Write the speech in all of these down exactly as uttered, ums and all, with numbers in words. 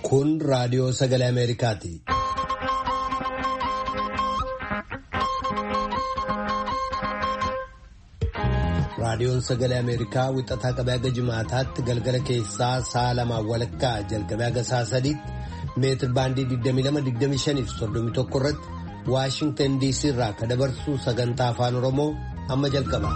Kun raadiyoo sagalee Ameerikaati. Raadiyoon sagalee Ameerikaa wixataa qabee haga jimaataatti galgala keessaa sa'a lamaan walakkaa jalqabee haga sa'a sadiitti meetir baandii digdamii lama digdamii shanii fi soddomii tokko irratti Waashingtan D C irraa kan dabarsu sagantaa afaan Oromoo amma jalqaba.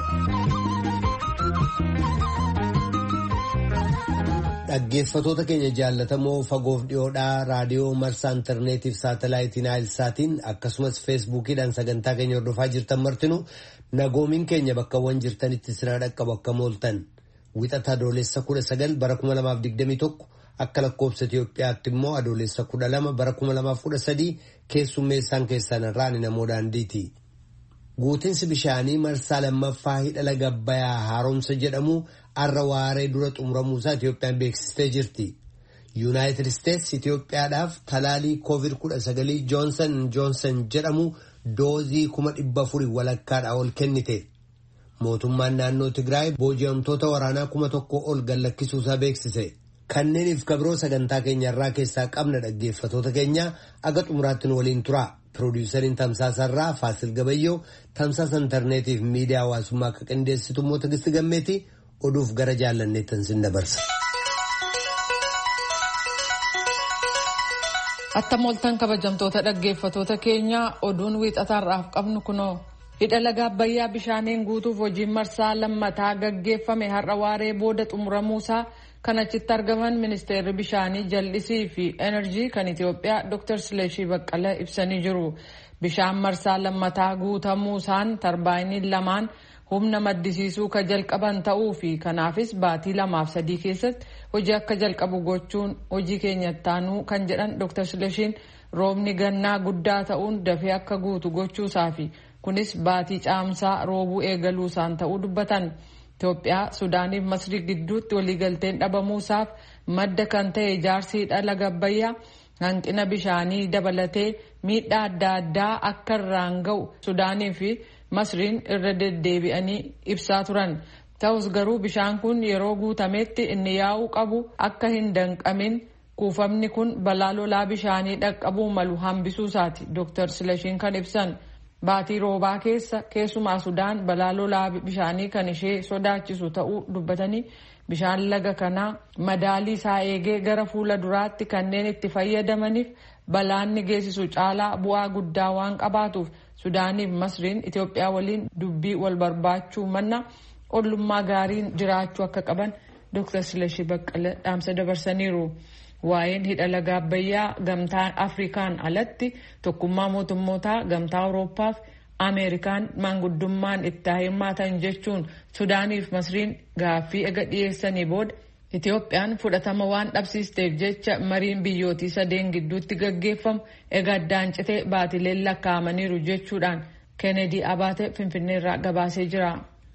Dhaggeeffatoota keenya jaallatamoo fagoof dhiyoodhaa raadiyoo marsaa intarneetiif saatalaayitiin Naayilsaatiin akkasumas feesbuukiidhaan sagantaa keenya hordofaa jirtan martinuu nagoomiin keenya bakkawwan jirtanitti sirna dhaqqabu akka mooltan wixata adoolessa kudha sagal bara kuma lamaaf digdamii tokko akka lakkoobsa Itoophiyaatti immoo adoolessa kudha lama bara kuma lamaaf kudha sadii keessummeessaan keessan irraan namoo daandiiti. Guutinsi bishaanii marsaa lammaffaa hidha laga Abbayyaa haaromsa jedhamu har'a waaree dura xumuramuusaa Itoophiyaan beeksistee jirti. Yuunaayitid Isteetsi Itoophiyaadhaaf talaalii koovid kudha sagalii joonsan joonsan jedhamu doozii kuma dhibba afurii walakkaadhaa ol kennite. Mootummaan naannoo Tigraay booji'amtoota waraanaa kuma tokko ol gallakkisuusaa beeksise. Kanneeniif kabiroo sagantaa keenya irraa keessaa qabna dhaggeeffatoota keenya aga xumuraatti nu waliin tura. Piroodyusariin Tamsaasarraa Faasil Gabayyoo tamsaasa intarneetiif miidiyaa hawaasummaa akka qindeessitu immoo Tigisti Gammeeti oduuf gara jaallanneettan sin dabarsa. Attam ooltan kabajamtoota dhaggeeffatoota keenya oduun wiixataarraaf qabnu kunoo hidha laga Abbayyaa bishaaniin guutuuf hojiin marsaa lammataa gaggeeffame har'a waaree booda xumuramuusaa kan achitti argaman ministeerri bishaanii jallisii fi enerjii kan Itoophiyaa Dr Silashii Baqqalee ibsanii jiru. Bishaan marsaa lammataa guutamuusaan tarbaayiniin lamaan humna maddisiisuu ka jalqaban ta'uu fi kanaafis baatii lamaaf sadii keessatti hojii akka jalqabu gochuun hojii keenyattaanuu kan jedhan Dr Silashiin roobni gannaa guddaa ta'uun dafee akka guutu gochuusaa fi kunis baatii caamsaa roobuu eegaluusaan ta'uu dubbatan. Itoophiyaa Sudaaniif Masrii gidduutti waliigalteen dhabamuusaaf madda kan ta'e ijaarsi hidha laga Abbayyaa hanqina bishaanii dabalatee miidhaa adda addaa akka irraan ga'u Sudaanii fi Masriin irra deddeebi'anii ibsaa turan. Ta'us garuu bishaan kun yeroo guutametti inni yaa'uu qabu akka hin danqamin kuufamni kun balaa lolaa bishaanii dhaqqabuu malu hambisuusaati Dr Silashiin kan ibsan. Baatii roobaa keessa keessumaa Sudaan balaa lolaa bishaanii kan ishee sodaachisu ta'uu dubbatanii bishaan laga kanaa madaalii isaa eegee gara fuula duraatti kanneen itti fayyadamaniif balaan ni geessisu caalaa bu'aa guddaa waan qabaatuuf Sudaaniif Masriin Itoophiyaa waliin dubbii wal barbaachuu manna ollummaa gaariin jiraachuu akka qaban Dr Silashii Baqqalee dhaamsa dabarsaniiru. Waa'een hidha laga Abbayyaa gamtaa Afrikaan alatti tokkummaa mootummootaa gamtaa Awurooppaa fi Ameerikaan maanguddummaan itti hirmaatan jechuun Sudaaniif Masriin gaaffii ega dhiyeessanii booda Itoophiyaan fudhatama waan dhabsiisteef jecha mariin biyyootii sadeen gidduutti gaggeeffamu ega addaan citee baatileen lakkaa'amaniiru jechuudhaan Kennedy Abaate Finfinneerraa gabaasee jira.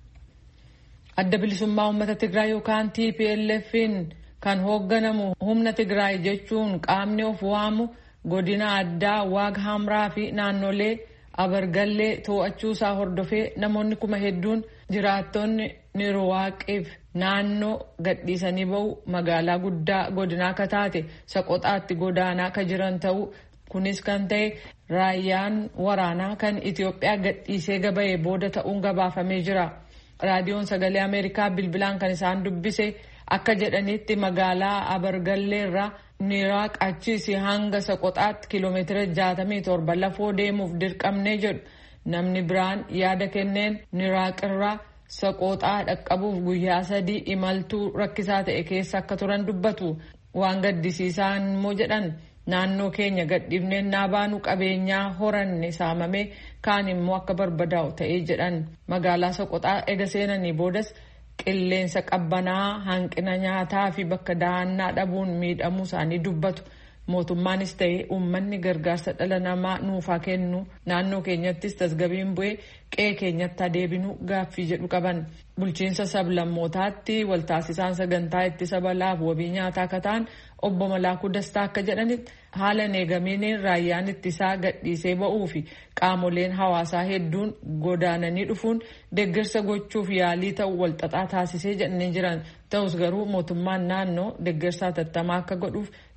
Adda bilisummaa uummata Tigraay yookaan T P L F'n kan hoogganamu humna Tigraay jechuun qaamni of waamu godina addaa Waag Hamraa fi naannolee Abargallee to'achuusaa hordofee namoonni kuma hedduun jiraattonni Nirwaaqeef naannoo gadhiisanii ba'u magaalaa guddaa godinaa akka taate Soqoxaatti godaanaa ka jiran ta'u kunis kan ta'e raayyaan waraanaa kan Itoophiyaa gadhiisee gabaa'ee booda ta'uun gabaafamee jira. Raadiyoon sagalee Ameerikaa bilbilaan kan isaan dubbise akka jedhanitti magaalaa Abargallee irraa Niraaq achiis hanga Soqoxaatti kiiloomeetira jaatamii torba lafoo deemuuf dirqamnee jedhu. Namni biraan yaada kenneen Niraaq irraa Soqoxaa dhaqqabuuf guyyaa sadii imaltuu rakkisaa ta'e keessa akka turan dubbatu. Waan gaddisiisaan immoo jedhan naannoo keenya gadhiifnee naabaanuu qabeenyaa horanne saamamee kaan immoo akka barbadaa'u ta'ee jedhan. Magaalaa Soqoxaa ega seenanii boodas qilleensa qabbanaa hanqina nyaataa fi bakka dahannaa dhabuun miidhamuu isaanii dubbatu. Mootummaanis ta'e uummanni gargaarsa dhala namaa nuufaa kennu naannoo keenyattis tasgabbiin bu'ee qe'ee keenyatti adeebinu gaaffii jedhu qaban. Bulchiinsa sablammootaatti waltaasisaan sagantaa ittisa balaaf wabii nyaataa akka ta'an obbo Malaakuu Dastaa akka jedhanitti haala eegamiiniin raayyaan ittisaa gadhiisee ba'uu fi qaamoleen hawaasaa hedduun godaananii dhufuun deeggarsa gochuuf yaalii ta'uu walxaxaa taasisee jedhanii jiran. Ta'us garuu mootummaan naannoo deeggarsa hatattamaa akka godhuuf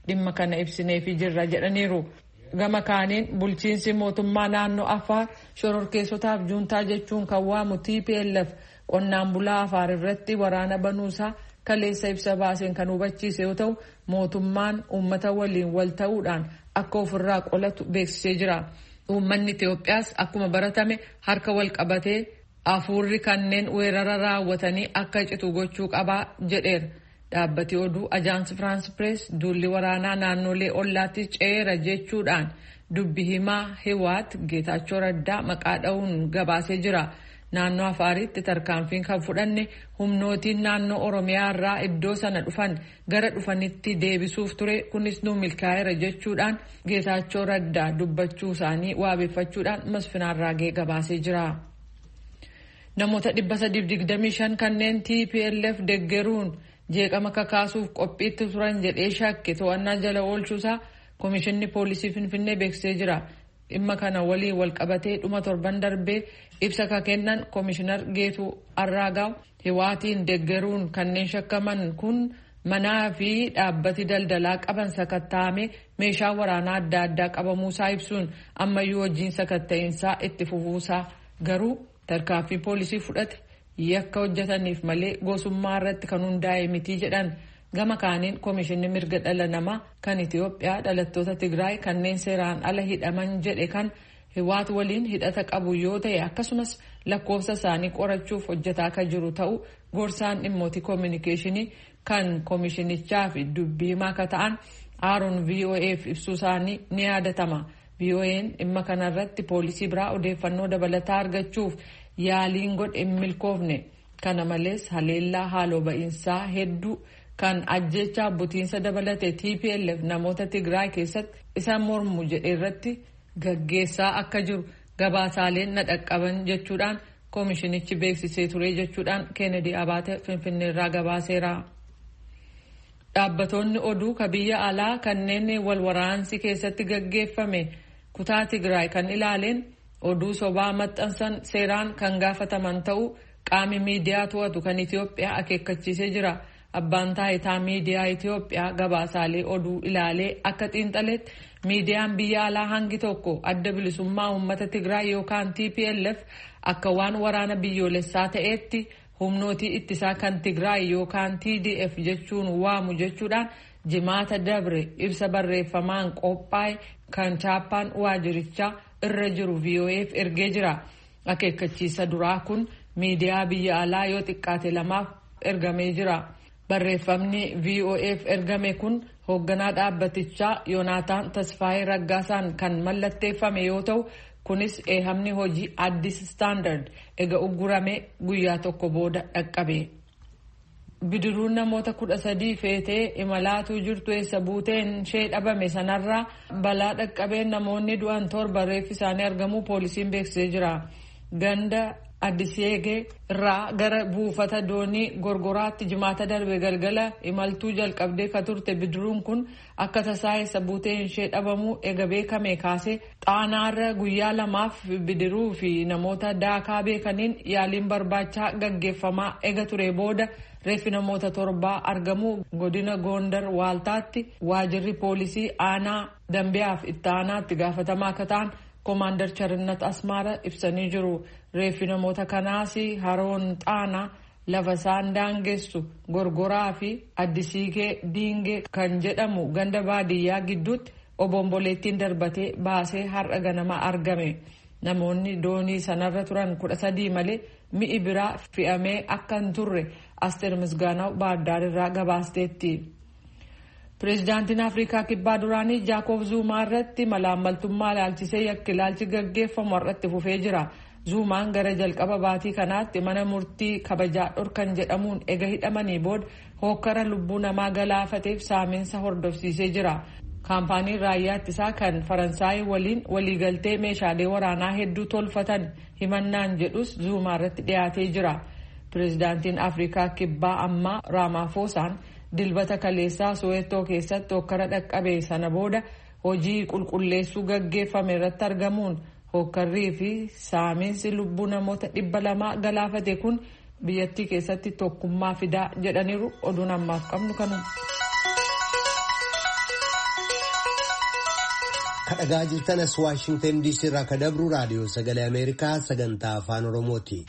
dhimma kana ibsineefii jirra jedhaniiru. Gama kaaniin bulchiinsi mootummaa naannoo Affaar shororkeessotaaf juuntaa jechuun kan waamu T P L F qonnaan bulaa Affaar irratti waraana banuusaa kaleessa ibsa baaseen kan hubachiise yoo ta'u mootummaan uummata waliin wal ta'uudhaan akka ofirraa qolatu beeksisee jira. Uummanni Itoophiyaas akkuma baratame harka wal qabatee hafuurri kanneen weerara raawwatanii akka citu gochuu qabaa jedheera. Dhaabbati oduu Ajaansi Firaans Pirees duulli waraanaa naannolee ollaatti ceera jechuudhaan dubbi himaa Hiwaat Geetaachoo Raddaa maqaa dha'uun gabaasee jira. Naannoo Afaaritti tarkaanfiin kan fudhanne humnootiin naannoo Oromiyaa irraa iddoo sana dhufan gara dhufanitti deebisuuf ture kunis nu milkaa'eera jechuudhaan Geetaachoo Raddaa dubbachuu isaanii waabeeffachuudhaan Masfinaa Raagee gabaasee jira. Namoota dhibba sadiif digdamii shan kanneen T P L F deggeruun jeeqama kakaasuuf qophiitti turan jedhee shakke to'annaa jala oolchuusaa Komishinni Poolisii Finfinnee beeksisee jira. Dhimma kana waliin wal qabatee dhuma torban darbee ibsa ka kennan Komishinar Geetuu Arraagaaw Hiwaatiin deggeruun kanneen shakkaman kun manaa fi dhaabbati daldalaa qaban sakattaa'ame meeshaa waraanaa adda addaa qabamuusaa ibsuun ammayyuu hojiin sakatta'insaa itti fufuusaa garuu tarkaanfii poolisii fudhate yakka hojjetaniif malee gosummaa irratti kan hundaa'e miti jedhan. Gama kaaniin Komishinni Mirga Dhala Namaa kan Itoophiyaa dhalattoota Tigraay kanneen seeraan ala hidhaman jedhe kan Hiwaat waliin hidhata qabu yoo ta'e akkasumas lakkoofsa isaanii qorachuuf hojjetaa akka jiru ta'u gorsaan dhimmoota koominikeeshinii kan komishinichaa fi dubbii himaa akka ta'an Aaron V O F ibsuu isaanii ni yaadatama. V O N dhimma kanarratti poolisii biraa odeeffannoo dabalataa argachuuf yaaliin godhe hin milkoofne. Kana malees haleellaa haaloo ba'iinsaa hedduu kan ajjechaa butiinsa dabalate T P L F namoota Tigraay keessatti isa mormu jedhe irratti gaggeessaa akka jiru gabaasaaleen na dhaqqaban jechuudhaan komishinichi beeksisee ture jechuudhaan Kennedy Abaate Finfinneerraa gabaaseera. Dhaabbattoonni oduu ka biyya alaa kanneen wal waraansi keessatti gaggeeffame kutaa Tigraay kan ilaaleen oduu sobaa maxxansan seeraan kan gaafataman ta'uu qaami miidiyaa to'atu kan Itoophiyaa akeekkachiisee jira. Abbaan taayitaa miidiyaa Itoophiyaa gabaasaalee oduu ilaalee akka xiinxaleetti miidiyaan biyya alaa hangi tokko adda bilisummaa uummata Tigraay yookaan T P L F akka waan waraana biyyoolessaa ta'eetti humnootii ittisaa kan Tigraay yookaan T D F jechuun waamu jechuudhaan jimaata dabre ibsa barreeffamaan qophaa'e kan chaappaan waajirichaa irra jiru V O F ergee jira. Akeekkachiisa duraa kun miidiyaa biyya alaa yoo xiqqaate lamaaf ergamee jira. Barreeffamni V O F ergame kun hoogganaa dhaabbatichaa Yoonaataan Tasfaayee Raggaasaan kan mallatteeffame yoo ta'u kunis eehamni hojii Addis Standard ega uggurame guyyaa tokko booda dhaqqabe. Bidiruun namoota kudha sadii feetee imalaatuu jirtu eessa buuteen ishee dhabame sanarraa balaa dhaqqabeen namoonni du'an torba reeffi isaanii argamuu poolisiin beeksisee jira. Ganda Addisyeegee irraa gara buufata doonii gorgoraatti jimaata darbe galgala imaltuu jalqabdee ka turte bidiruun kun akka tasaa eessa buuteen ishee dhabamuu ega beekame kaasee xaanaarra guyyaa lamaaf bidiruu fi namoota daakaa beekaniin yaaliin barbaachaa gaggeeffamaa ega ture booda reeffi namoota torbaa argamuu godina Gondar Waaltaatti waajirri poolisii aanaa Dambiyaaf itti aanaatti gaafatamaa akka ta'an Komaander Charinnat Asmaara ibsanii jiru. Reeffi namoota kanaas haroon xaanaa lafa isaan daangessu gorgoraa fi Addisiigee Diingee kan jedhamu ganda baadiyyaa gidduutti obomboleettiin darbatee baasee har'a ganama argame. Namoonni doonii sanarra turan kudha sadii malee mi'i biraa fe'amee akka hin turre Asteer Misgaanaw Baardaarirraa gabaasteetti. Pireezidaantiin Afrikaa Kibbaa duraanii Jaakob Zuumaa irratti malaammaltummaa ilaalchisee yakki ilaalchi gaggeeffamu har'atti fufee jira. Zuumaan gara jalqaba baatii kanaatti mana murtii kabajaa dhorkan jedhamuun ega hidhamanii booda hokkara lubbuu namaa galaafateef saamiinsa hordofsiisee jira. Kaampaaniin raayyaa ittisaa kan Faransaay waliin waliigaltee meeshaalee waraanaa hedduu tolfatan himannaan jedhus Zuumaa irratti dhiyaatee jira. Pireezidaantiin Afrikaa Kibbaa ammaa Raamaafosaan dilbata kaleessaa Soweetoo keessatti hokkara dhaqqabe sana booda hojii qulqulleessuu gaggeeffame irratti argamuun hokkarrii fi saamiinsi lubbuu namoota dhibba lamaa galaafate kun biyyattii keessatti tokkummaa fidaa jedhaniiru. Oduun ammaaf qabnu kanuma. Kadhagaa jirtan as Waashingtan D C irraa ka dabru raadiyoo sagalee Ameerikaa sagantaa afaan Oromooti.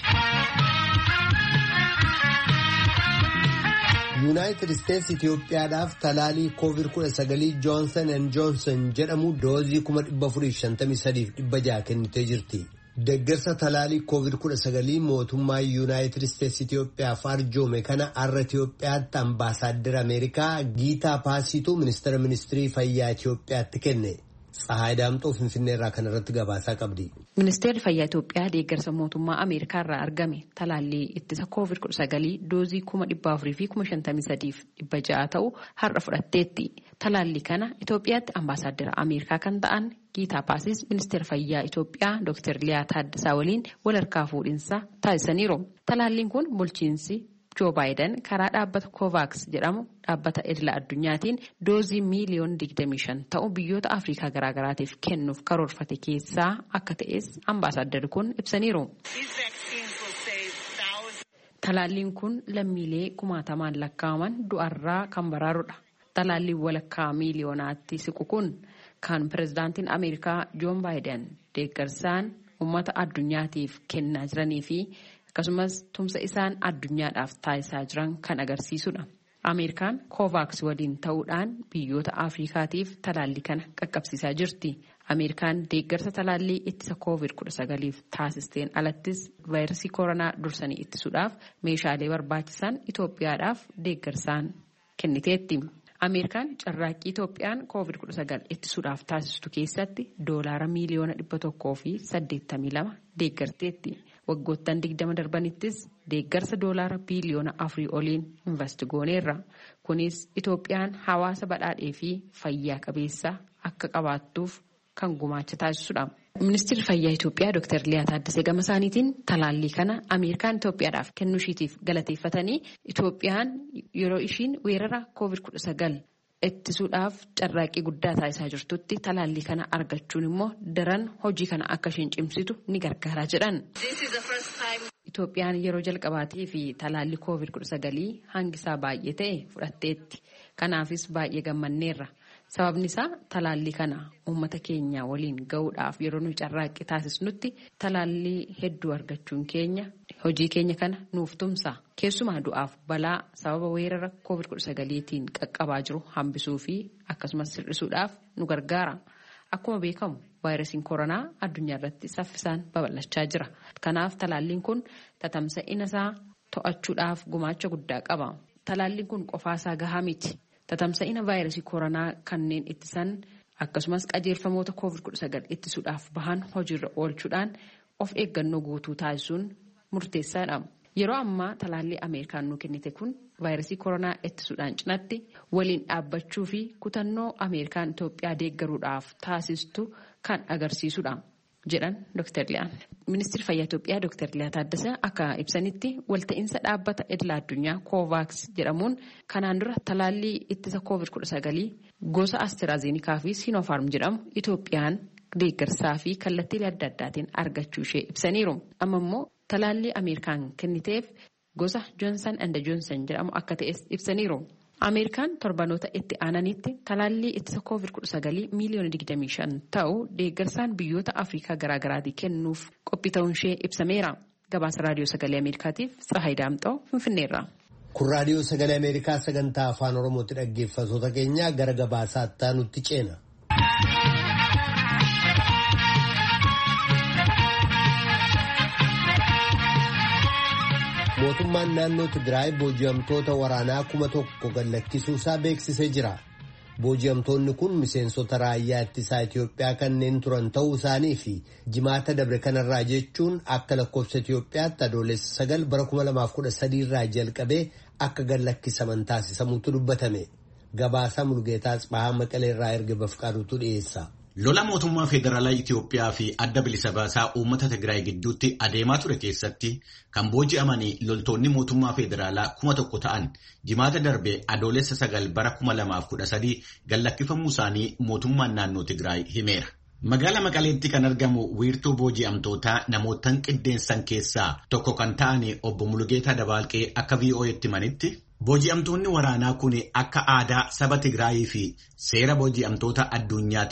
Yuunaayitid Isteetsi Itoophiyaadhaaf talaalii koovid kudha sagal Joonsan and Joonsan jedhamu doozii kuma dhibba afurii fi shantamii sadiif dhibba jaha kennitee jirti. Deeggarsa talaalii koovid kudha sagal mootummaa Yuunaayitid Isteetsi Itoophiyaaf arjoome kana har'a Itoophiyaatti ambaasaaddara Ameerikaa Giitaa Paasituu ministeera ministirii fayyaa Itoophiyaatti kenne. Tsahaay Daamxoo Finfinnee irraa kan irratti gabaasaa qabdi. Ministeerri Fayyaa Itoophiyaa deeggarsa mootummaa Ameerikaa irraa argame talaallii ittisa koovid kudha sagal doozii kuma dhibba afurii fi kuma shantamii sadiif dhibba jaha ta'u har'a fudhatteetti. Talaallii kana Itoophiyaatti ambaasaaddara Ameerikaa kan ta'an Giitaa Paasis ministeera fayyaa Itoophiyaa Dooktar Liyaa Taaddasaa waliin wal harkaa fuudhinsa taasisaniiru. Talaalliin kun bulchiinsi Joo Baayiden karaa dhaabbata Kovaaks jedhamu dhaabbata idila addunyaatiin doozii miiliyoon digdamii shan ta'u biyyoota Afrikaa garaagaraatiif kennuuf karoorfate keessaa akka ta'es ambaasaaddari kun ibsaniiru. Talaalliin kun lammiilee kumaatamaan lakkaa'aman du'arraa kan baraarudha. Talaalliin walakkaa miiliyoonaatti siqu kun kan pirezidaantiin Ameerikaa Joo Baayiden deeggarsaan uummata addunyaatiif kennaa jiranii fi akkasumas tumsa isaan addunyaadhaaf taasisaa jiran kan agarsiisudha. Ameerikaan Kovaaks waliin ta'uudhaan biyyoota Afrikaatiif talaallii kana qaqqabsiisaa jirti. Ameerikaan deeggarsa talaallii ittisa koovid kudha sagaliif taasisteen alattis vaayirasii koronaa dursanii ittisuudhaaf meeshaalee barbaachisan Itoophiyaadhaaf deeggarsaan kenniteetti. Ameerikaan carraaqqii Itoophiyaan koovid kudha sagal ittisuudhaaf taasistu keessatti doolaara miiliyoona dhibba tokkoo fi saddeettamii lama deeggarteetti. Waggoottan digdama darbanittis deeggarsa doolaara biiliyoona afurii oliin investi gooneerra. Kunis Itoophiyaan hawaasa badhaadhee fi fayyaa qabeessa akka qabaattuuf kan gumaacha taasisudha. Ministeerri Fayyaa Itoophiyaa Dooktar Liyaa Taaddasee gama isaaniitiin talaallii kana Ameerikaan Itoophiyaadhaaf kennuushiitiif galateeffatanii Itoophiyaan yeroo ishiin weerara koovid kudha sagal ittisuudhaaf carraaqqii guddaa taasisaa jirtutti talaallii kana argachuun immoo daran hojii kana akka isheen cimsitu ni gargaara jedhan. Itoophiyaan yeroo jalqabaatii fi talaallii koovid kudha sagalii hangisaa baay'ee ta'e fudhatteetti. Kanaafis baay'ee gammanneerra. Sababni isaa talaallii kana uummata keenya waliin ga'uudhaaf yeroo nuyi carraaqqii taasisnutti talaallii hedduu argachuun keenya hojii keenya kana nuuf tumsa. Keessumaa du'aaf balaa sababa weerara koovid kudha sagaliitiin qaqqabaa jiru hambisuu fi akkasumas sirrisuudhaaf nu gargaara. Akkuma beekamu vaayirasiin koronaa addunyaa irratti saffisaan babal'achaa jira. Kanaaf talaalliin kun tatamsa'ina isaa to'achuudhaaf gumaacha guddaa qaba. Talaalliin kun qofaasaa gahaa miti. Tatamsa'ina vaayirasii koronaa kanneen ittisan akkasumas qajeelfamoota koovid kudha sagal ittisuudhaaf bahan hojiirra oolchuudhaan of eeggannoo guutuu taasisuun murteessaadha. Yeroo ammaa talaallii Ameerikaan nu kennite kun vaayirasii koronaa ittisuudhaan cinatti waliin dhaabbachuu fi kutannoo Ameerikaan Itoophiyaa deeggaruudhaaf taasistu kan agarsiisudha jedhan Dooktar Liyaan. Ministeerri Fayyaa Itoophiyaa Dooktar Liyaa Taaddasaa akka ibsanitti walta'iinsa dhaabbata idila addunyaa Kovaaks jedhamuun kanaan dura talaallii ittisa koovid kudha sagalii gosa Asteraazeenikaa fi Sinopharm jedhamu Itoophiyaan deeggarsaa fi kallattiilee adda addaatiin argachuu ishee ibsaniiru. Amma immoo talaallii Ameerikaan kenniteef gosa Joonsan and Joonsan jedhamu akka ta'es ibsaniiru. Ameerikaan torbanoota itti aananitti talaallii ittisa koovid kudha sagalii miiliyoona digdamii shan ta'u deeggarsaan biyyoota Afrikaa garaagaraatii kennuuf qophii ta'uun ishee ibsameera. Gabaasa raadiyoo sagalee Ameerikaatiif Tsahaay Daamxoo Finfinneerra. Kun raadiyoo sagalee Ameerikaa sagantaa afaan Oromootti dhaggeeffattoota keenya gara gabaasaatti nutti ceena. Mootummaan naannoo Tigraay booji'amtoota waraanaa kuma tokko gallakkisuusaa beeksisee jira. Booji'amtoonni kun miseensota raayyaa ittisaa Itoophiyaa kanneen turan ta'uu isaanii fi jimaata dabre kanarraa jechuun akka lakkoofsa Itoophiyaatti adoolessa sagal bara kuma lamaaf kudha sadii irraa jalqabee akka gallakkisaman taasisamuutu dubbatame. Gabaasa Mulgeetaa Tsibahaa Maqalee irraa erga Bafqaaduutu dhiyeessa. Lola mootummaa federaalaa Itoophiyaa fi adda bilisa baasaa uummata Tigraay gidduutti adeemaa ture keessatti kan booji'amanii loltoonni mootummaa federaalaa kuma tokko ta'an jimaata darbe adoolessa sagal bara kuma lamaaf kudha sadii gallakkifamuu isaanii mootummaan naannoo Tigraay himeera. Magaalaa Maqaleetti kan argamu wiirtuu booji'amtootaa namootaan qindeessan keessaa tokko kan ta'an obbo Mulgeetaa Dabaalqee akka V O Aatti himanitti booji'amtoonni waraanaa kun akka aadaa saba Tigraayii fi seera booji'amtoota addunyaatiin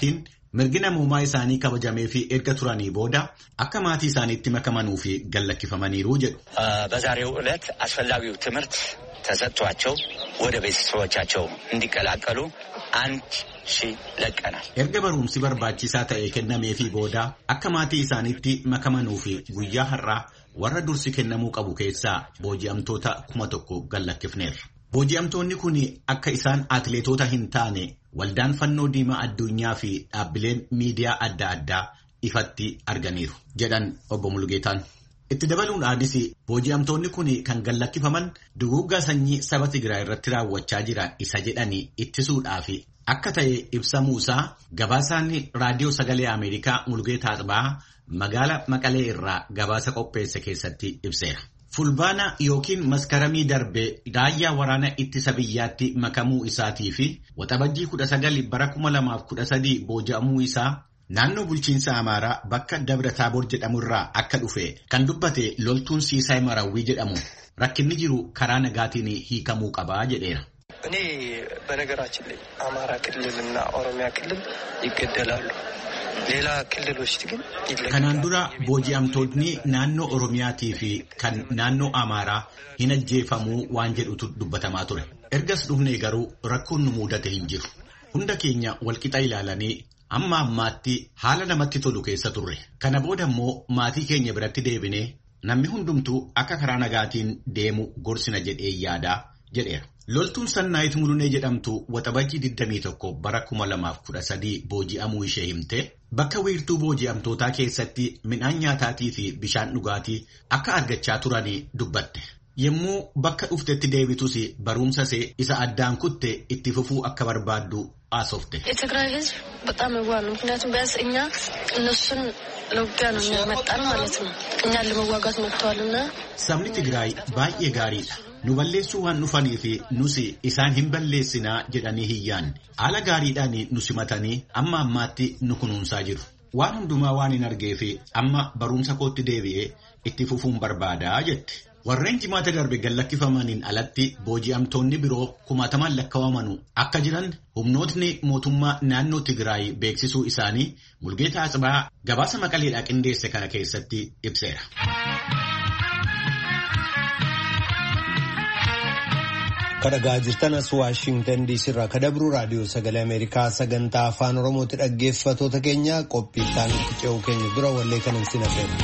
mirgi namummaa isaanii kabajamee fi erga turanii booda akka maatii isaaniitti makamanuu fi gallakkifamaniiru jedhu. በዛሬው ዕለት አስፈላጊው ትምህርት ተሰጥቷቸው ወደ ቤተሰቦቻቸው እንዲቀላቀሉ አንድ ሺህ ለቀናል. erga barumsi barbaachisaa ta'e kennamee fi booda akka maatii isaaniitti makamanuu fi guyyaa har'aa warra dursi kennamuu qabu keessaa booji'amtoota kuma tokko gallakkifneerra. Booji'amtoonni kun akka isaan atileetota hin taane waldaan fannoo diimaa addunyaa fi dhaabbileen miidiyaa adda addaa ifatti arganiiru jedhan obbo Mulgeetaan. Itti dabaluudhaanis booji'amtoonni kun kan gallakkifaman duguuggaa sanyii saba Tigraay irratti raawwachaa jiran isa jedhanii ittisuudhaaf akka ta'e ibsamuusaa gabaasaan raadiyoo sagalee Ameerikaa Mulgeetaa Asbaa magaalaa Maqalee irraa gabaasa qopheesse keessatti ibseera. Fulbaana yookiin maskaramii darbee raayyaa waraana ittisa biyyaatti makamuu isaatii fi waxabajjii kudha sagal bara kuma lamaaf kudha sadii booji'amuu isaa naannoo bulchiinsa Amaaraa bakka Dabra Taaboor jedhamu irraa akka dhufe kan dubbate loltuun Siisaay Marawwii jedhamu rakkinni jiru karaa nagaatiin hiikamuu qabaa jedheera. እኔ በነገራችን ላይ አማራ ክልልና ኦሮሚያ ክልል ይገደላሉ. ሌላ ክልሎች ግን ይለቀቃሉ. kanaan dura booji'amtoonni naannoo Oromiyaatii fi kan naannoo Amaaraa hin ajjeefamuu waan jedhutu dubbatamaa ture. Ergas dhufnee garuu rakkoon nu mudate hin jiru. Hunda keenya walqixa ilaalanii amma ammaatti haala namatti tolu keessa turre. Kana booda immoo maatii keenya biratti deebinee namni hundumtuu akka karaa nagaatiin deemu gorsina jedhee yaadaa jedheera. Loltuun Sannaayit Mulunee jedhamtu waxabajjii digdamii tokko bara kuma lamaaf kudha sadii booji'amuu ishee himte bakka wiirtuu booji'amtootaa keessatti midhaan nyaataatii fi bishaan dhugaatii akka argachaa turanii dubbatte. Yommuu bakka dhuftetti deebitus barumsa see isa addaan kutte itti fufuu akka barbaaddu haasofte. የትግራይ ህዝብ በጣም የዋህ ነው። ምክንያቱም ቢያንስ እኛ እነሱን ለውጊያ ነው የሚያመጣን ማለት ነው። እኛን ለመዋጋት መጥተዋልና sabni Tigraay baay'ee gaariidha. Nu balleessuu waan dhufanii fi nusi isaan hin balleessinaa jedhanii hiyyaan haala gaariidhaan nu simatanii amma ammaatti nu kunuunsaa jiru. Waan hundumaa waan hin argee fi amma barumsa kootti deebi'ee itti fufuun barbaadaa jette. Warreen jimaata darbe gallakkifamaniin alatti booji'amtoonni biroo kumaatamaan lakkaawamanu akka jiran humnootni mootummaa naannoo Tigraay beeksisuu isaanii Mulgeetaa Asbaa gabaasa Maqaleedhaa qindeesse kana keessatti ibseera. Kadhagaa jirtanas Waashingtan diisii irraa kadabru raadiyoo sagalee Ameerikaa sagantaa afaan Oromooti dhaggeeffatoota keenya qophii isaaniitti ce'uu keenya dura wallee kanan sinafeera.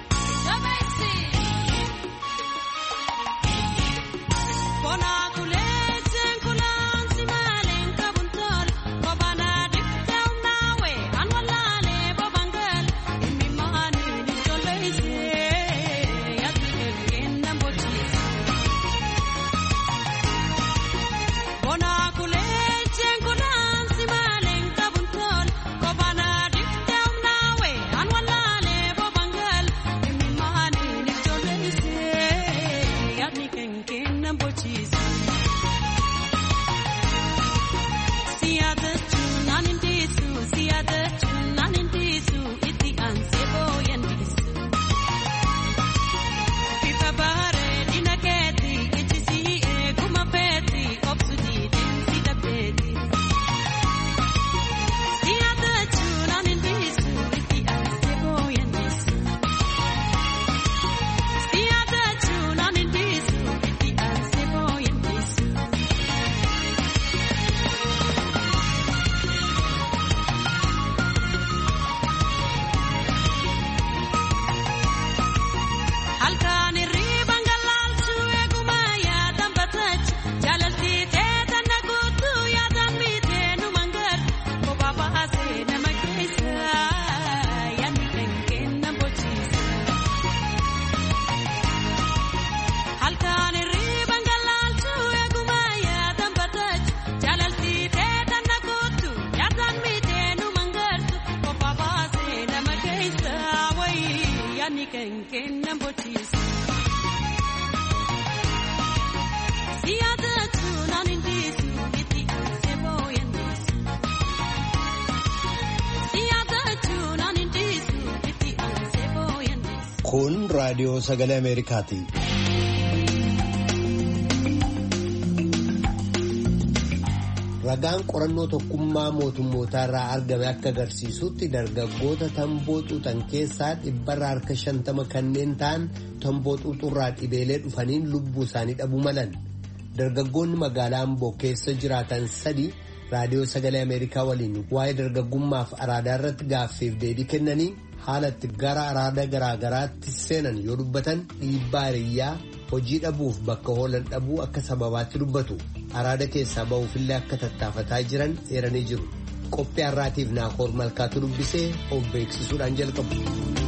Kun raadiyoo sagalee Ameerikaati. Ragaan qorannoo tokkummaa mootummootaa irraa argame akka agarsiisutti dargaggoota tamboo xuuxan keessaa dhibbarra harka shantama kanneen ta'an tamboo xuuxurraa dhibeelee dhufaniin lubbuu isaanii dhabuu malan. Dargaggoonni magaalaa Amboo keessa jiraatan sadi raadiyoo sagalee Ameerikaa waliin waa'ee dargaggummaaf araadaa irratti gaaffiif deebii kennanii haalatti gara araada garaa garaatti seenan yoo dubbatan dhiibbaa hiriyyaa hojii dhabuuf bakka oolan dhabuu akka sababaatti dubbatu. Araada keessaa ba'uufillee akka tattaafataa jiran eeranii jiru. Qophii har'aatiif Naakoor Malkaatu dubbisee of beeksisuudhaan jalqabu.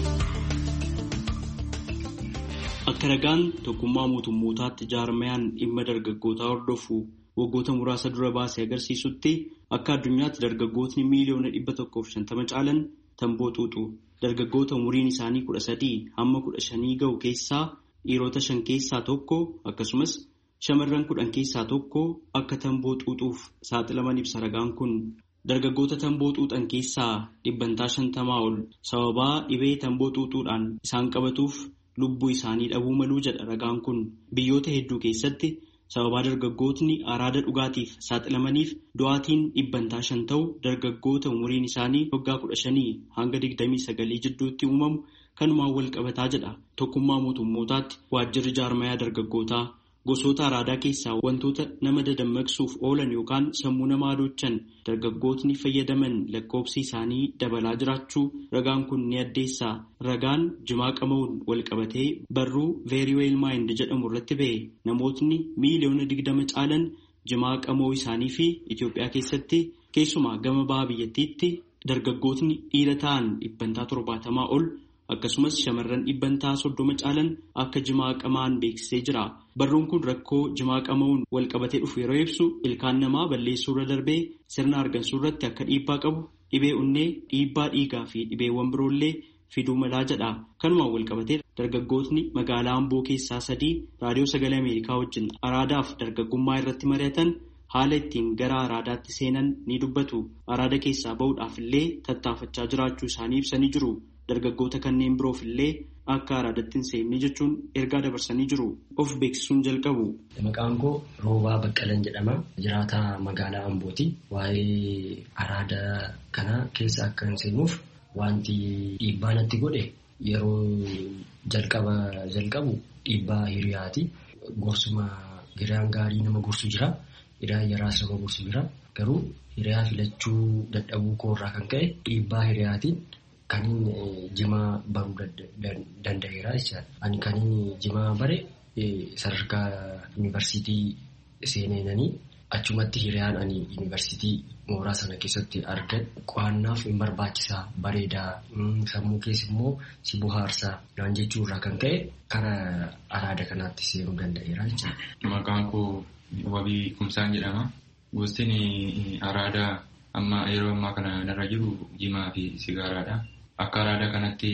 Akka ragaan tokkummaa mootummootaatti jaarmayaan dhimma dargaggootaa hordofu waggoota muraasa dura baasee agarsiisutti akka addunyaatti dargaggootni miiliyoona dhibba tokkoof shantama caalan tamboo xuuxu. Dargaggoota umuriin isaanii kudha sadii hamma kudha shanii ga'u keessaa dhiirota shan keessaa tokko akkasumas shamarran kudhan keessaa tokko akka tamboo xuuxuuf saaxilaman ibsa ragaan kun. Dargaggoota tamboo xuuxan keessaa dhibbantaa shantamaa ol sababaa dhibee tamboo xuuxuudhaan isaan qabatuuf lubbuu isaanii dhabuu maluu jedha ragaan kun. Biyyoota hedduu keessatti sababaa dargaggootni araada dhugaatiif saaxilamaniif du'aatiin dhibbantaa shan ta'u dargaggoota umuriin isaanii waggaa kudha shanii hanga digdamii sagalii jidduutti uumamu kanumaan wal qabataa jedha. Tokkummaa mootummootaatti waajjirri jaarmayaa dargaggootaa gosoota araadaa keessaa wantoota nama dadammaqsuuf oolan yookaan sammuu namaa adochan dargaggootni fayyadaman lakkoobsi isaanii dabalaa jiraachuu ragaan kun ni addeessa. Ragaan jimaa qama'uun wal qabatee barruu Very Well Mind jedhamu irratti ba'e namootni miiliyoona digdama caalan jimaa qama'uu isaanii fi Itoophiyaa keessatti keessumaa gama baha biyyattiitti dargaggootni dhiira ta'an dhibbantaa torbaatamaa ol akkasumas shamarran dhibbantaa soddoma caalan akka jimaa qamaan beeksisee jira. Barruun kun rakkoo jimaa qama'uun wal qabatee dhufu yeroo ibsu ilkaan namaa balleessuurra darbee sirna argansuu irratti akka dhiibbaa qabu dhibee onnee, dhiibbaa dhiigaa fi dhibeewwan biroollee fiduu malaa jedha. Kanumaan wal qabatee dargaggootni magaalaa Amboo keessaa sadii raadiyoo sagalee Ameerikaa wajjin araadaaf dargaggummaa irratti mari'atan haala ittiin gara araadaatti seenan ni dubbatu. Araada keessaa ba'uudhaaf illee tattaafachaa jiraachuu isaanii ibsanii jiru. Dargaggoota kanneen biroof illee akka araadatti hin seenne jechuun ergaa dabarsanii jiru. Of beeksisuun jalqabu. Maqaan koo Roobaa Baqqalan jedhama. Jiraataa magaalaa Ambooti. Waa'ee araada kana keessa akka hin seenuuf wanti dhiibbaa natti godhe yeroo jalqaba jalqabu dhiibbaa hiriyaati. Gorsuma hiriyaan gaarii nama gorsu jira. Hiriyaan yaraas nama gorsu jira. Garuu hiriyaa filachuu dadhabuu koorraa kan ka'e dhiibbaa hiriyaatiin Kaniin jimaa baruu danda'eera jechuudha. Ani kaniin jimaa bare sadarkaa yuunivarsiitii seenanii achumatti hiriyaan ani yuunivarsiitii mooraa sana keessatti argan qo'annaaf hin barbaachisaa bareedaa sammuu keessa immoo si bohaarsaa naan jechuurraa kan ka'e kara araada kanaatti seenuu danda'eera jechuudha. Maqaan koo Wabii Kumsaan jedhama. Gostiin araadaa amma yeroo ammaa kana narra jiru jimaa fi sigaaraadha. Akka araada kanatti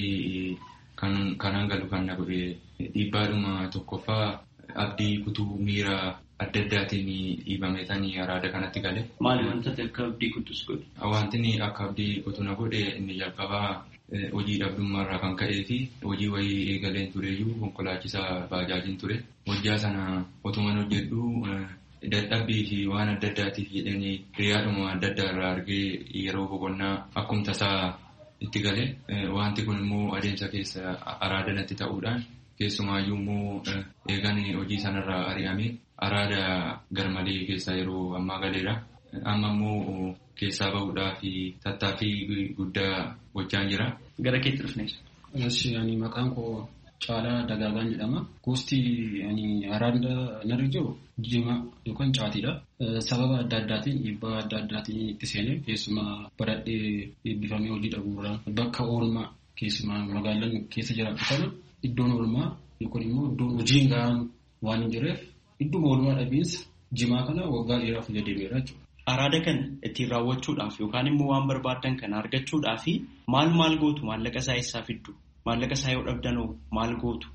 kan galu kan na godhe dhiibbaadhuma tokkoffaa abdii kutuu miira adda addaatiin dhiibameetanii araada kanatti gale. Maali wanta akka abdii kutus godhe? Wanti akka abdii kutuu na godhe inni jalqabaa hojii dhabdummaarraa kan ka'ee fi hojii wayii eegaleen tureyyuu konkolaachisaa baajaajiin ture. Hojjaa sana otuman hojjedhu dadhabbii fi waan adda addaatiif jedhanii hiriyaadhuma adda addaa irraa argee yeroo boqonnaa akkuma tasaa itti galee wanti kun immoo adeemsa keessa araada natti ta'uudhaan keessumaayyuu immoo eegan hojii sanarraa ari'ame araada garmalee keessa yeroo ammaa galeedha. Amma immoo keessaa bahuudhaa fi tattaaffii guddaa gochaan jira. Gara keetti dhufne. Ani maqaan koo Caalaa Dagaagaan jedhama. Gosti araada narra jiru jimaa yookaan caatiidha. Sababa adda addaatiin dhiibbaa adda addaatiin itti seenee keessumaa baradhee eebbifamee hojii dhabuurraa bakka oolmaa keessumaa magaalaan keessa jiraatu kana iddoon oolmaa yookaan immoo iddoon hojiin gahaan waan hin jirreef idduma oolmaa dhabiinsa jimaa kana waggaa dheeraaf fayyadameera jechuudha. Araada kana ittiin raawwachuudhaaf yookaan immoo waan barbaadan kana argachuudhaaf maal maal gootu maallaqa isaa eessaa fiddu? Maallaqa isaa yoo dhabdanoo maal gootu?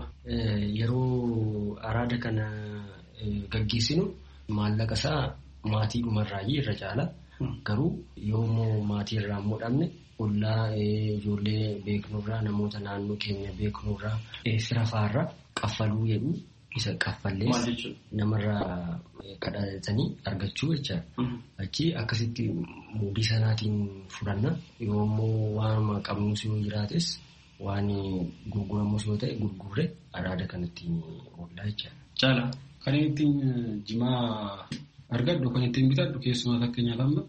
Yeroo araada kana gaggeessinu maallaqa isaa maatii dhumarraayyii irra caala. Garuu yoommoo maatii irraa immoo dhabne ollaa ijoollee beeknurraa namoota naannoo keenya beeknurraa fira faarraa qaffaluu jedhu isa kaffallees namarraa kadhatanii argachuu jecha. Achi akkasitti muudii sanaatiin furanna yoo immoo waan qabnus yoo jiraates waan gurguramus yoo ta'e gurgurre araada kanatti oolla jecha. Caala kan ittiin jimaa argadhu kan ittiin bitadhu keessumaa fakkeenyaaf amma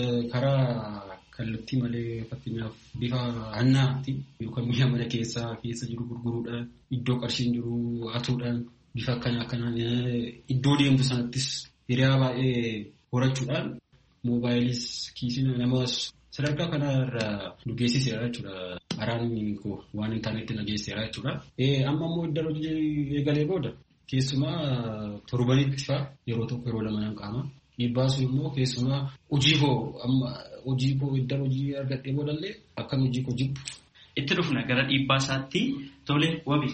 karaa kallattii malee fakkeenyaaf bifa hannaatti yookaan mi'a mana keessaa keessa jiru gurguruudhaan iddoo qarshiin jiru hatuudhaan bifa akkana akkanaan iddoo deemtu sanattis hiriyaa baay'ee horachuudhaan moobaayilis kiisiin namas sadarkaa kanarra nu geessiseera jechuudha. Araadni koo waan intarneetti na geessiseera jechuudha. Amma immoo iddoo hojii eegalee booda keessumaa torbanitti fa'aa yeroo tokko yeroo lama nan qaama. Dhiibbaa sun immoo keessumaa hojii koo amma hojii koo iddoo hojii argadhee boodallee akkam hojii koo jibbu. Itti dhufna gara dhiibbaa isaatti tole wabi.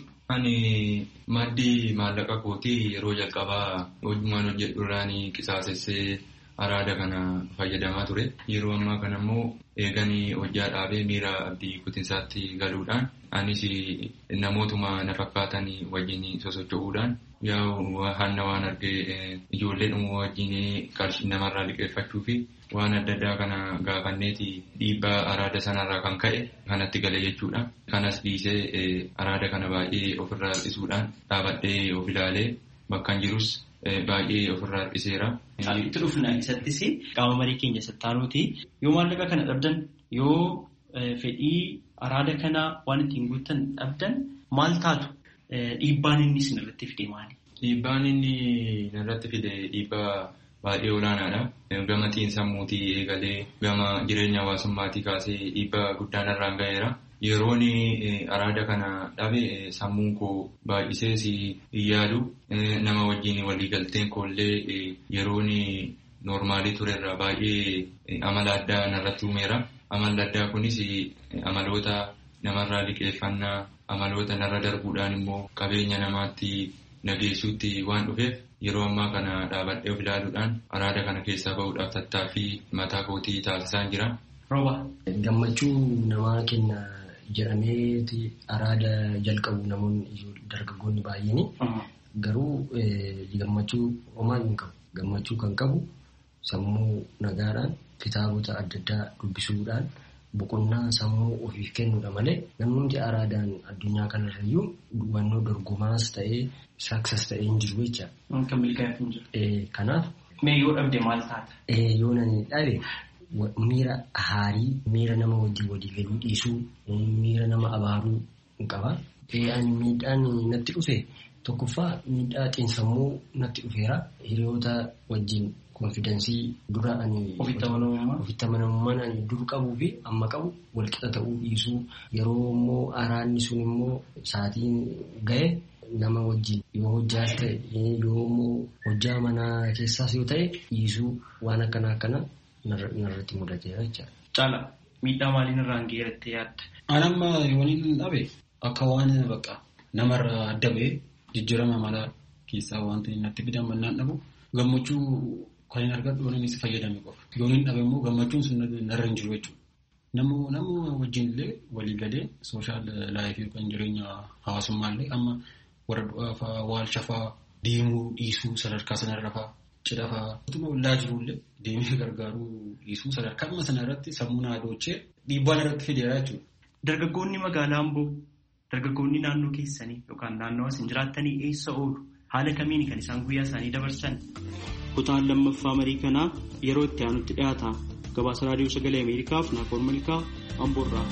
Ani maddii maallaqa kootii yeroo jalqabaa hojumaan hojjedhuudhaan qisaasessee araada kana fayyadamaa ture. Yeroo ammaa kana immoo eeganii hojjaa dhaabee miira abdii kutinsaatti galuudhaan anis namootuma na fakkaatan wajjin sosocho'uudhaan yaa hanna waan argee ijoollee dhumoo wajjin qarshii namarraa liqeeffachuu fi waan adda addaa kana gaafanneeti dhiibbaa araada sanarraa kan ka'e kanatti gale jechuudha. Kanas dhiisee araada kana baay'ee ofirraa harkisuudhaan dhaabadhee of ilaalee bakka jirus baay'ee ofirraa harkiseera. Itti dhufna isattis qaama marii keenya sattaanuuti yoo maallaqa kana dhabdan yoo fedhii araada kana waan ittiin guuttan dhabdan maal taatu dhiibbaan inni sinirratti fide maali? Dhiibbaan inni narratti fide dhiibbaa baay'ee olaanaadha. Gama xiinsammuutii eegalee gama jireenya hawaasummaatii kaasee dhiibbaa guddaan irraan ga'eera. Yeroon araada kana dhabe sammuun koo baay'isees hin yaadu. Nama wajjin waliigalteen koollee yeroon noormaalii turerra baay'ee amala addaa narratti uumeera. Amalli addaa kunis amaloota namarraa liqeeffannaa, amaloota narra darbuudhaan immoo qabeenya namaatti nageessuutti waan dhufeef yeroo ammaa kana dhaabadhee of ilaaluudhaan araada kana keessaa bahuudhaaf tattaaffii mataa kootii taasisaa jira. Rooba. Gammachuu namaa kenna jedhameeti araada jalqabu namoonni dargaggoonni baay'een garuu gammachuu homaa hin qabu. Gammachuu kan qabu sammuu nagaadhaan kitaabota adda addaa dubbisuudhaan boqonnaa sammuu ofiif kennuudha malee namni araadaan addunyaa kanarrayyuu hubannoo dorgomaas ta'ee saksas ta'ee hin jiru jecha. Kan milkaa'eef hin jiru. Kanaaf. Mee yoo dhabde maal taata? Yoo nani dhabe miira haarii, miira nama wajjin walii galuu dhiisuu, miira nama abaaruu hin qaba. Ani miidhaan natti dhufe tokkoffaa miidhaa xiinsammuu natti dhufeera. Hiriyoota wajjin konfidensii dura ani ofitti amanamummaan ani dur qabuu fi amma qabu walqixa ta'uu dhiisuu yeroo immoo araadni sun immoo sa'aatiin ga'e nama wajjin yoo hojjaas ta'e yoo immoo hojjaa manaa keessaas yoo ta'e dhiisuu waan akkana akkana narratti mudateera jechaadha. Caala miidhaa maaliin irraan geerattee yaadda? Ani amma yooniin dhabe akka waan bakka namarra adda ba'ee jijjiirama mala keessaa wanti natti fidan mannaan dhabu gammachuu kan hin argadhu waan inni si fayyadame qofa. Yooniin dhabe immoo gammachuun sun narra hin jiru jechuudha. Namu namu wajjin illee walii galee sooshaal laayifii yookaan jireenya hawaasummaa illee amma warra du'aa fa'aa waalcha fa'aa deemuu dhiisuu sadarkaa sanarra fa'aa cidha fa'aa utuma ollaa jirullee deemee gargaaruu dhiisuu sadarkaa amma sanarratti sammuu naadoochee dhiibbaa irratti fideera jechuudha. Dargaggoonni magaalaa Amboo dargaggoonni naannoo keessanii yookaan naannoo isin jiraattanii eessa oolu? Haala kamiin kan isaan guyyaa isaanii dabarsan? Kutaan lammaffaa marii kanaa yeroo itti aanutti dhiyaata. Gabaasa raadiyoo sagalee Ameerikaaf Naakoor Malkaa Amboorraa.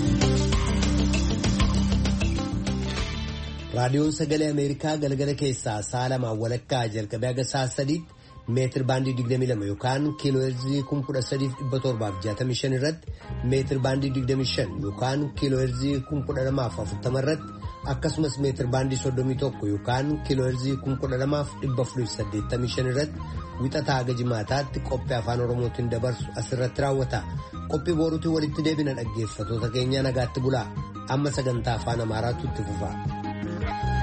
Raadiyoon sagalee Ameerikaa galgala keessaa sa'a lamaan walakkaa jalqabee haga sa'a sadiitti meetir baandii digdamii lama yookaan kiiloo heerzii kuma kudha sadiif dhibba torbaaf jaatamii shan irratti meetir baandii digdamii shan yookaan kiiloo heerzii kuma kudha lamaaf afurtama irratti akkasumas meetir baandii soddomii tokko yookaan kiiloo heerzii kuma kudha lamaaf dhibba afuriif saddeettamii shan irratti wixataa haga jimaataatti qophii afaan oromootiin dabarsu asirratti raawwata. Qophii booruutiin walitti deebina dhaggeeffatoota keenya nagaatti bulaa. Amma sagantaa afaan amaaraatu itti fufa.